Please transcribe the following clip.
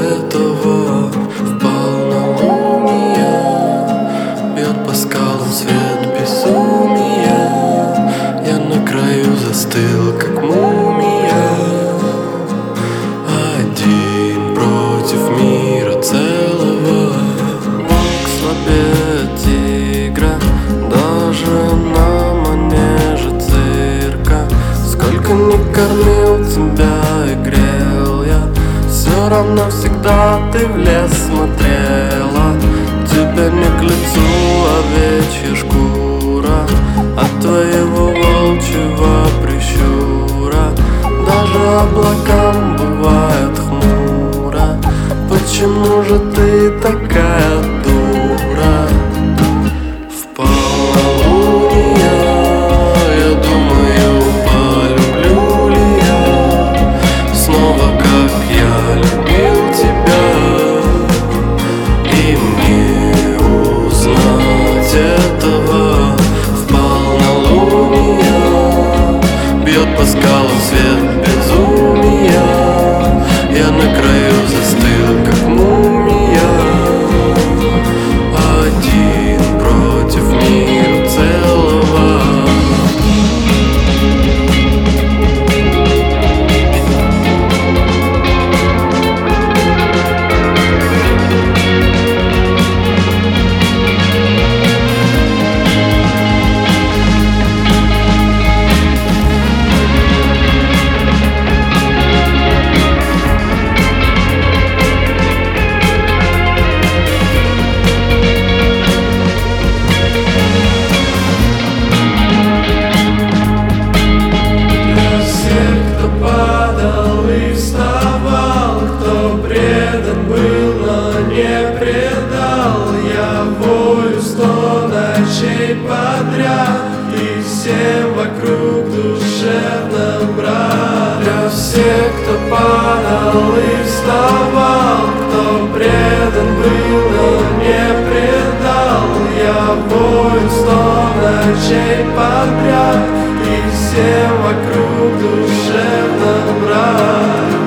этого в полнолуние бьет по скалам свет безумия. Я на краю застыл, как мумия, один против мира целого. Волк слабее тигра, даже на манеже цирка. Сколько не кормил тебя и грел я, все равно всегда ты в лес смотрела. Тебя не к лицу овечья шкура от твоего волчьего прищура. Даже облакам бывает хмуро. Почему же ты такая дура? В полнолуние я думаю, полюблю ли я снова, как я любил тебя. И мне узнать этого в полнолуние бьет по скалам свет безумия. Я на краю застыл, как мумия, один против мира целого. Подряд, и всем вокруг душевно брат. Для всех, кто падал и вставал, Кто предан был, но не предал, я вою 100 ночей подряд, и всем вокруг душевно брат.